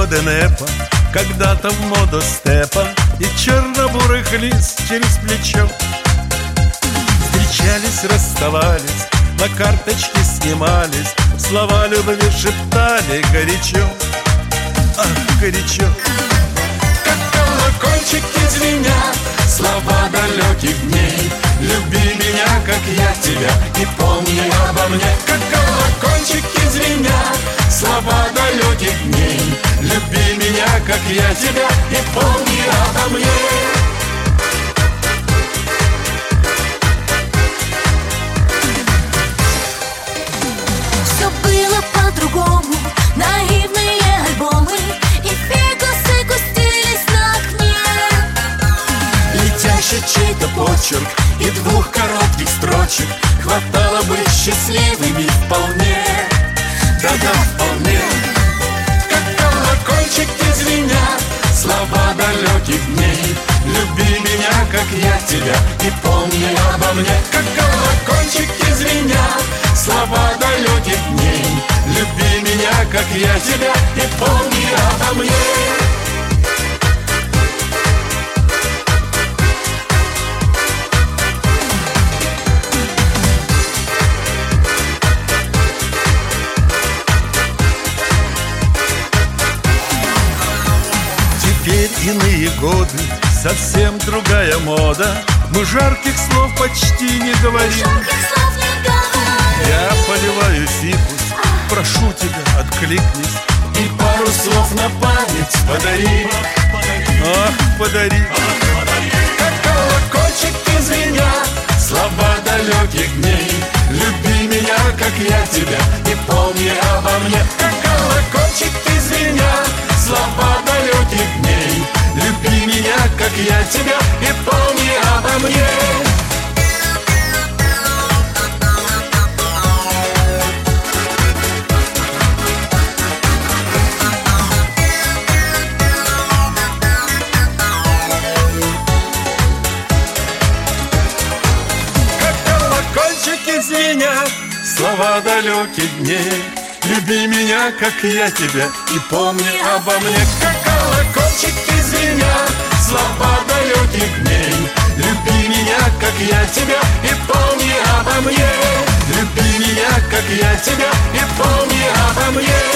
годы НЭПа, когда-то в моду степа и черно-бурых лис через плечо. Встречались, расставались, на карточке снимались, слова любви шептали горячо. Ах, горячо. Как колокольчики звенят слова далеких дней. Люби меня, как я тебя, и помни обо мне. Как колокольчики звенят слова далеких дней. Люби меня, как я тебя, и помни обо мне. Все было по-другому, наивные альбомы и фикусы кустились на окне. Летящий чей-то почерк и двух коротких строчек хватало быть счастливыми вполне. Да-да, вполне. Как колокольчики звенят слова далеких дней. Люби меня, как я тебя, и помни обо мне. Как колокольчики звенят слова далеких дней. Люби меня, как я тебя, и помни обо мне. Теперь иные годы, совсем другая мода. Мы жарких слов почти не говорим. Жарких слов не говори. Я поливаю фикус, прошу тебя, откликнись. И пару слов на память подари. Ах, подари. Как колокольчики звенят слова далеких дней. Люби меня, как я тебя, и помни обо мне. Как колокольчики звенят слова далеких дней. Люби меня, как я тебя, и помни обо мне. Колокольчики звенят слова далеких дней. Люби меня, как я тебя, и помни обо мне. Как колокольчики звенят слова далеких дней. Люби меня, как я тебя, и помни обо мне. Люби меня, как я тебя, и помни обо мне.